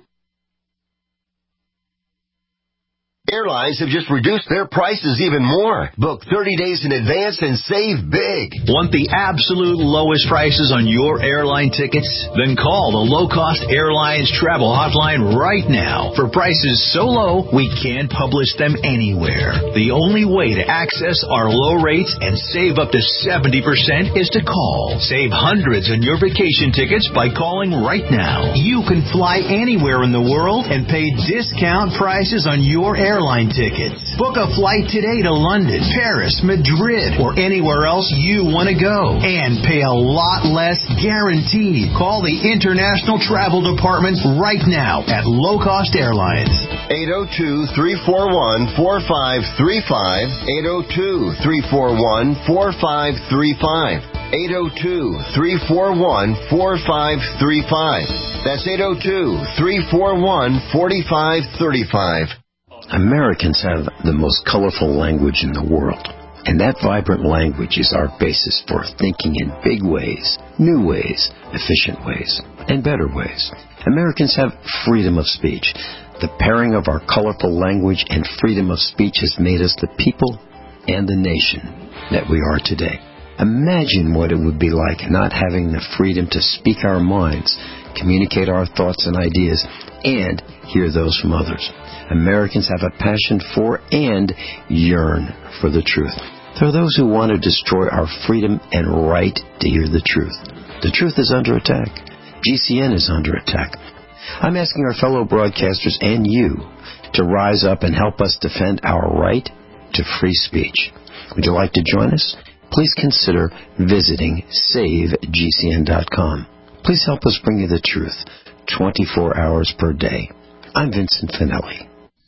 S14: Airlines have just reduced their prices even more. Book thirty days in advance and save big.
S15: Want the absolute lowest prices on your airline tickets? Then call the Low Cost Airlines Travel Hotline right now. For prices so low, we can't publish them anywhere. The only way to access our low rates and save up to seventy percent is to call. Save hundreds on your vacation tickets by calling right now. You can fly anywhere in the world and pay discount prices on your airline Airline tickets. Book a flight today to London, Paris, Madrid, or anywhere else you want to go. And pay a lot less guaranteed. Call the International Travel Department right now at Low Cost Airlines.
S14: eight oh two, three four one, four five three five. eight oh two, three four one, four five three five. eight oh two, three four one, four five three five. That's eight oh two, three four one, four five three five.
S16: Americans have the most colorful language in the world, and that vibrant language is our basis for thinking in big ways, new ways, efficient ways, and better ways. Americans have freedom of speech. The pairing of our colorful language and freedom of speech has made us the people and the nation that we are today. Imagine what it would be like not having the freedom to speak our minds, communicate our thoughts and ideas, and hear those from others. Americans have a passion for and yearn for the truth. There are those who want to destroy our freedom and right to hear the truth. The truth is under attack. G C N is under attack. I'm asking our fellow broadcasters and you to rise up and help us defend our right to free speech. Would you like to join us? Please consider visiting save G C N dot com. Please help us bring you the truth twenty-four hours per day. I'm Vincent Finelli.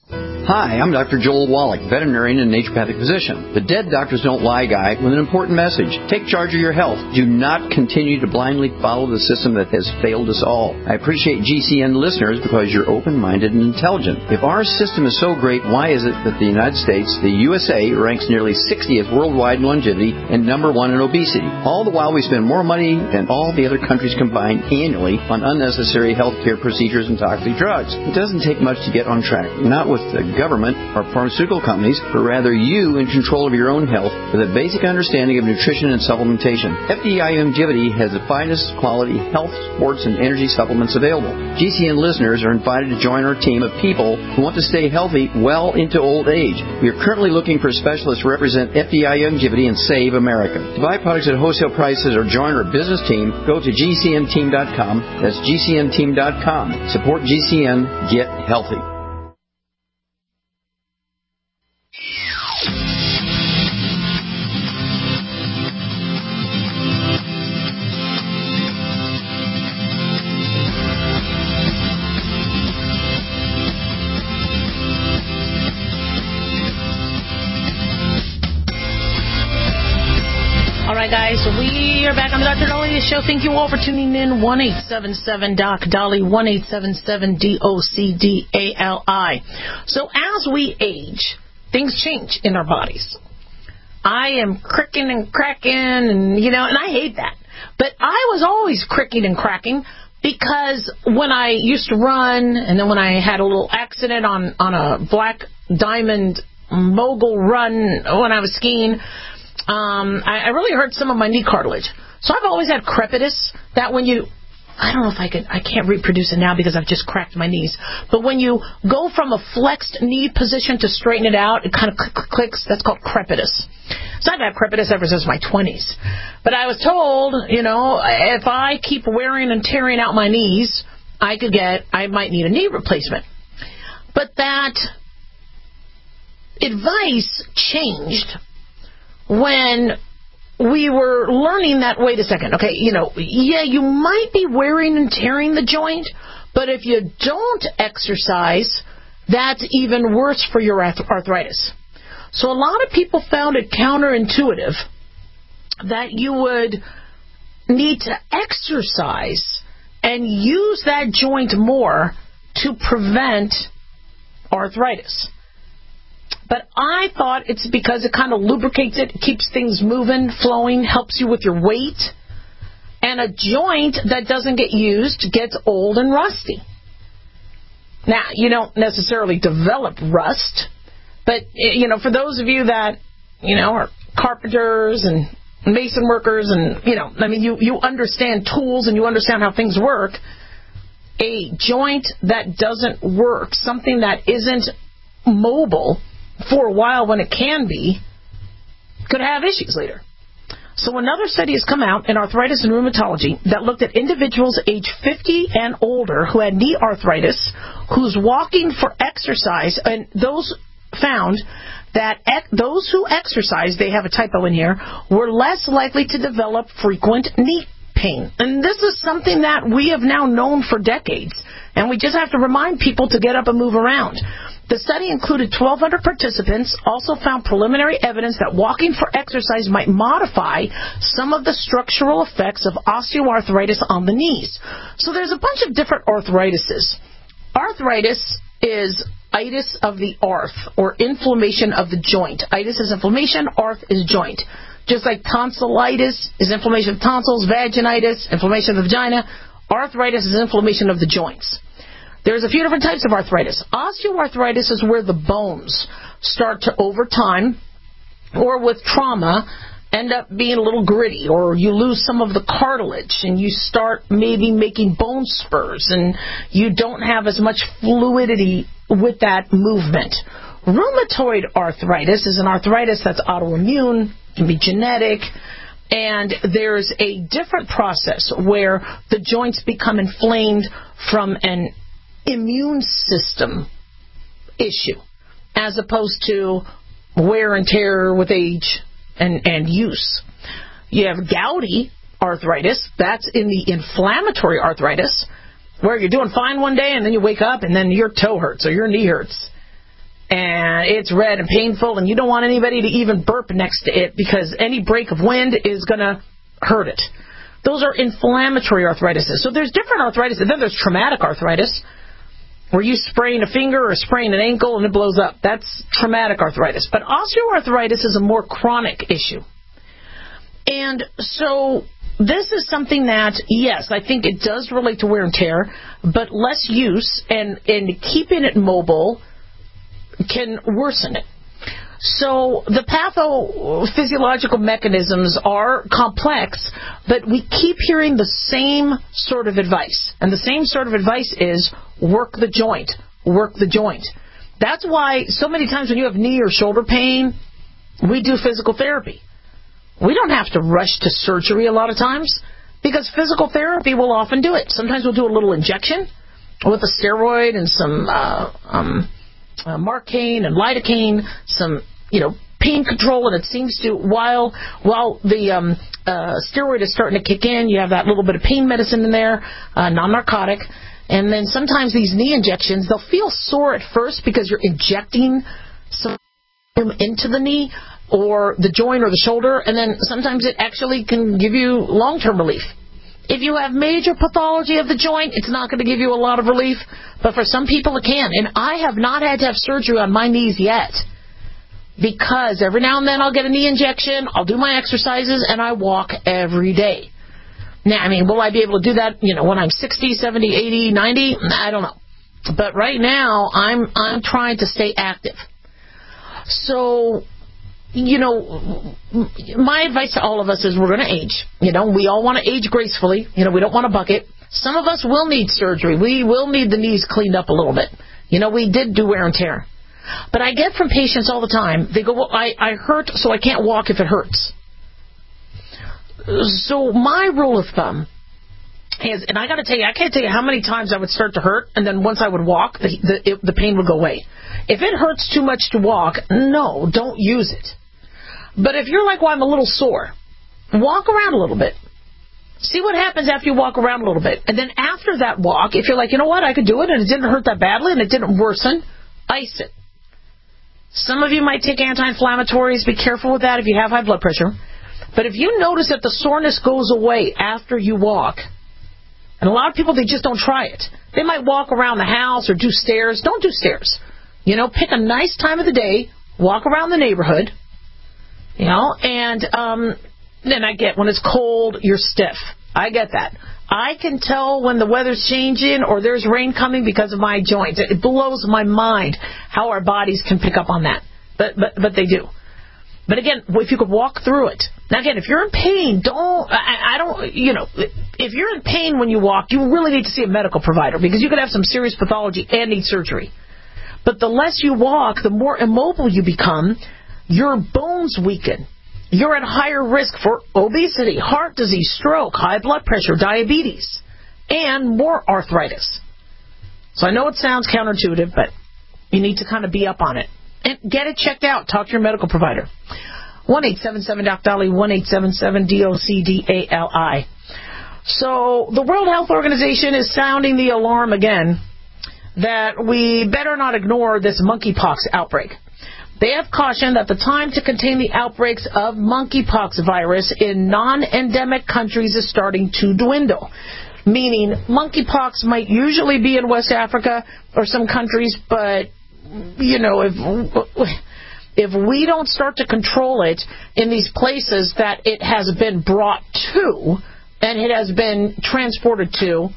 S17: Hi, I'm Doctor Joel Wallach, veterinarian and naturopathic physician, the Dead Doctors Don't Lie guy with an important message. Take charge of your health. Do not continue to blindly follow the system that has failed us all. I appreciate G C N listeners because you're open-minded and intelligent. If our system is so great, why is it that the United States, the U S A, ranks nearly sixtieth worldwide in longevity and number one in obesity? All the while we spend more money than all the other countries combined annually on unnecessary healthcare procedures and toxic drugs. It doesn't take much to get on track. Not with the government or pharmaceutical companies, but rather you in control of your own health with a basic understanding of nutrition and supplementation. F D I Longevity has the finest quality health, sports, and energy supplements available. G C N listeners are invited to join our team of people who want to stay healthy well into old age. We are currently looking for specialists to represent F D I Longevity and Save America. To buy products at wholesale prices or join our business team, go to G C N team dot com. That's G C N team dot com. Support G C N. Get healthy.
S5: All right, guys, so we are back on the Doctor Dahlia Show. Thank you all for tuning in. one eight seven seven D O C D A L I, one eight seven seven D O C D A L I. So as we age, things change in our bodies. I am cricking and cracking, and, you know, and I hate that. But I was always cricking and cracking because when I used to run, and then when I had a little accident on, on a Black Diamond mogul run when I was skiing, Um, I, I really hurt some of my knee cartilage. So I've always had crepitus, that when you I don't know if I could, I can't reproduce it now because I've just cracked my knees. But when you go from a flexed knee position to straighten it out, it kind of click, click, clicks. That's called crepitus. So I've had crepitus ever since my twenties. But I was told, you know, if I keep wearing and tearing out my knees, I could get, I might need a knee replacement. But that advice changed when we were learning that, wait a second, okay, you know, yeah, you might be wearing and tearing the joint, but if you don't exercise, that's even worse for your arthritis. So a lot of people found it counterintuitive that you would need to exercise and use that joint more to prevent arthritis. But I thought it's because it kind of lubricates it, keeps things moving, flowing, helps you with your weight. And a joint that doesn't get used gets old and rusty. Now, you don't necessarily develop rust, but, you know, for those of you that, you know, are carpenters and mason workers and, you know, I mean, you, you understand tools and you understand how things work, a joint that doesn't work, something that isn't mobile for a while when it can be, could have issues later. So another study has come out in arthritis and rheumatology that looked at individuals age fifty and older who had knee arthritis, who's walking for exercise, and those found that ec- those who exercise, they have a typo in here, were less likely to develop frequent knee pain. And this is something that we have now known for decades, and we just have to remind people to get up and move around. The study included twelve hundred participants, also found preliminary evidence that walking for exercise might modify some of the structural effects of osteoarthritis on the knees. So there's a bunch of different arthritises. Arthritis is itis of the arth, or inflammation of the joint. Itis is inflammation, arth is joint. Just like tonsillitis is inflammation of tonsils, vaginitis, inflammation of the vagina, arthritis is inflammation of the joints. There's a few different types of arthritis. Osteoarthritis is where the bones start to, over time, or with trauma, end up being a little gritty, or you lose some of the cartilage, and you start maybe making bone spurs, and you don't have as much fluidity with that movement. Rheumatoid arthritis is an arthritis that's autoimmune, can be genetic, and there's a different process where the joints become inflamed from an immune system issue, as opposed to wear and tear with age and, and use. You have gouty arthritis, that's in the inflammatory arthritis, where you're doing fine one day and then you wake up and then your toe hurts or your knee hurts. And it's red and painful, and you don't want anybody to even burp next to it because any break of wind is going to hurt it. Those are inflammatory arthritises. So there's different arthritis, and then there's traumatic arthritis, where you sprain a finger or sprain an ankle and it blows up. That's traumatic arthritis. But osteoarthritis is a more chronic issue. And so this is something that, yes, I think it does relate to wear and tear, but less use and, and keeping it mobile can worsen it. So the pathophysiological mechanisms are complex, but we keep hearing the same sort of advice. And the same sort of advice is work the joint, work the joint. That's why so many times when you have knee or shoulder pain, we do physical therapy. We don't have to rush to surgery a lot of times because physical therapy will often do it. Sometimes we'll do a little injection with a steroid and some uh, um, uh, Marcaine and lidocaine, some, you know, pain control, and it seems to, while while the um, uh, steroid is starting to kick in, you have that little bit of pain medicine in there, uh, non-narcotic, and then sometimes these knee injections, they'll feel sore at first because you're injecting some into the knee or the joint or the shoulder, and then sometimes it actually can give you long-term relief. If you have major pathology of the joint, it's not going to give you a lot of relief, but for some people it can. And I have not had to have surgery on my knees yet, because every now and then I'll get a knee injection, I'll do my exercises, and I walk every day. Now, I mean, will I be able to do that, you know, when I'm sixty, seventy, eighty, ninety? I don't know. But right now, I'm I'm trying to stay active. So, you know, my advice to all of us is we're going to age. You know, we all want to age gracefully. You know, we don't want a bucket. Some of us will need surgery. We will need the knees cleaned up a little bit. You know, we did do wear and tear. But I get from patients all the time, they go, well, I, I hurt, so I can't walk if it hurts. So my rule of thumb is, and I got to tell you, I can't tell you how many times I would start to hurt, and then once I would walk, the, the, it, the pain would go away. If it hurts too much to walk, no, don't use it. But if you're like, well, I'm a little sore, walk around a little bit. See what happens after you walk around a little bit. And then after that walk, if you're like, you know what, I could do it, and it didn't hurt that badly, and it didn't worsen, ice it. Some of you might take anti-inflammatories. Be careful with that if you have high blood pressure. But if you notice that the soreness goes away after you walk, and a lot of people, they just don't try it. They might walk around the house or do stairs. Don't do stairs. You know, pick a nice time of the day, walk around the neighborhood, you know, and um, then I get when it's cold, you're stiff. I get that. I can tell when the weather's changing or there's rain coming because of my joints. It blows my mind how our bodies can pick up on that. But but but they do. But again, if you could walk through it. Now again, if you're in pain, don't, I, I don't, you know, if you're in pain when you walk, you really need to see a medical provider because you could have some serious pathology and need surgery. But the less you walk, the more immobile you become, your bones weaken. You're at higher risk for obesity, heart disease, stroke, high blood pressure, diabetes, and more arthritis. So I know it sounds counterintuitive, but you need to kind of be up on it. And get it checked out. Talk to your medical provider. one eight seven seven D O C D A L I, one eight seven seven D O C D A L I. So the World Health Organization is sounding the alarm again that we better not ignore this monkeypox outbreak. They have cautioned that the time to contain the outbreaks of monkeypox virus in non-endemic countries is starting to dwindle. Meaning monkeypox might usually be in West Africa or some countries, but, you know, if if we don't start to control it in these places that it has been brought to and it has been transported to,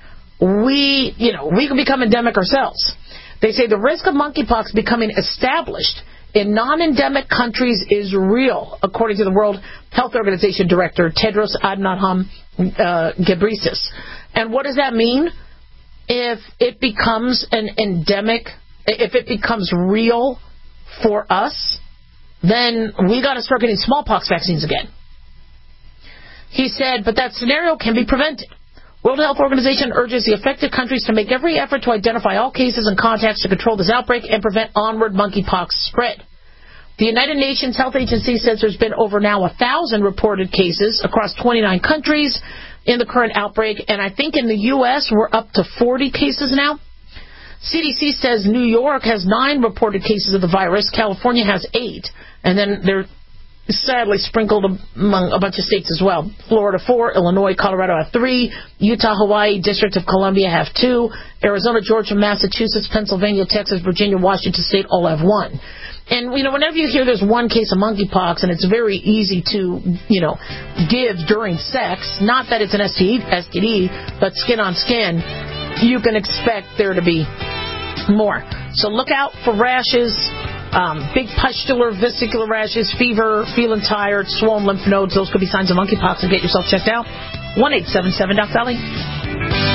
S5: we, you know, we can become endemic ourselves. They say the risk of monkeypox becoming established in non-endemic countries is real, according to the World Health Organization Director, Tedros Adhanom uh, Ghebreyesus. And what does that mean? If it becomes an endemic, if it becomes real for us, then we got to start getting smallpox vaccines again. He said, but that scenario can be prevented. World Health Organization urges the affected countries to make every effort to identify all cases and contacts to control this outbreak and prevent onward monkeypox spread. The United Nations Health Agency says there's been over now one thousand reported cases across twenty-nine countries in the current outbreak, and I think in the U S we're up to forty cases now. C D C says New York has nine reported cases of the virus, California has eight, and then they're sadly sprinkled among a bunch of states as well. Florida, four. Illinois, Colorado have three. Utah, Hawaii, District of Columbia have two. Arizona, Georgia, Massachusetts, Pennsylvania, Texas, Virginia, Washington State all have one. And, you know, whenever you hear there's one case of monkeypox, and it's very easy to, you know, give during sex, not that it's an S T D, but skin on skin, you can expect there to be more. So look out for rashes, Um, big pustular, vesicular rashes, fever, feeling tired, swollen lymph nodes. Those could be signs of monkeypox, and get yourself checked out. one eight seven seven D O C D A L I.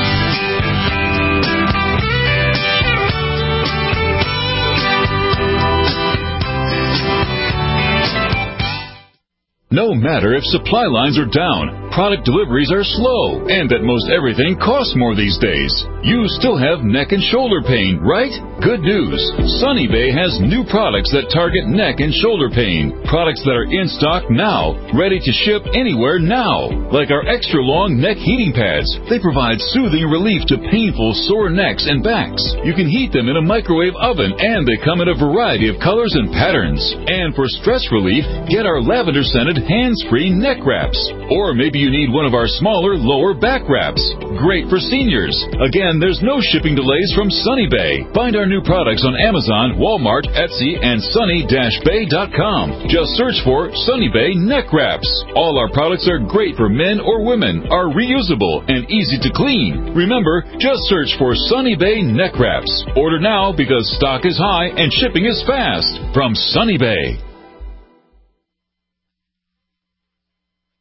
S18: No matter if supply lines are down, product deliveries are slow, and that most everything costs more these days, you still have neck and shoulder pain, right? Good news. Sunny Bay has new products that target neck and shoulder pain. Products that are in stock now, ready to ship anywhere now. Like our extra long neck heating pads. They provide soothing relief to painful sore necks and backs. You can heat them in a microwave oven, and they come in a variety of colors and patterns. And for stress relief, get our lavender scented hands-free neck wraps. Or maybe you need one of our smaller lower back wraps. Great for seniors. Again, there's no shipping delays from Sunny Bay. Find our new products on Amazon, Walmart, Etsy, and sunny dash bay dot com. Just search for Sunny Bay neck wraps. All our products are great for men or women, are reusable, and easy to clean. Remember, just search for Sunny Bay neck wraps. Order now because stock is high and shipping is fast. From Sunny Bay.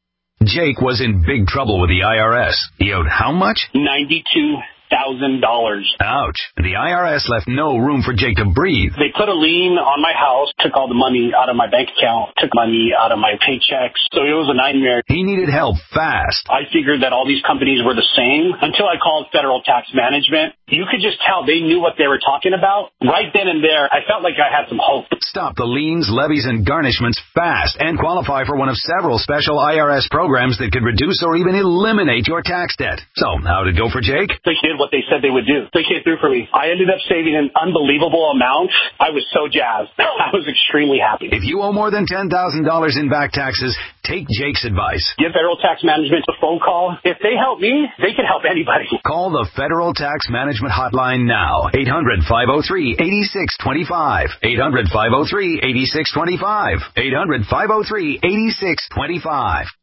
S19: Jake was in big trouble with the I R S. He owed how much?
S20: ninety-two thousand dollars.
S19: Ouch. The I R S left no room for Jake to breathe.
S20: They put a lien on my house, took all the money out of my bank account, took money out of my paychecks. So it was a nightmare.
S19: He needed help fast.
S20: I figured that all these companies were the same until I called Federal Tax Management. You could just tell they knew what they were talking about. Right then and there, I felt like I had some hope.
S19: Stop the liens, levies, and garnishments fast and qualify for one of several special I R S programs that could reduce or even eliminate your tax debt. So, how'd it go for Jake?
S20: They did what they said they would do. They came through for me. I ended up saving an unbelievable amount. I was so jazzed. I was extremely happy.
S19: If you owe more than ten thousand dollars in back taxes, take Jake's advice.
S20: Give Federal Tax Management a phone call. If they help me, they can help anybody.
S19: Call the Federal Tax Management Hotline now. eight hundred, five oh three, eight six two five. eight hundred, five oh three, eight six two five. eight hundred, five oh three, eight six two five.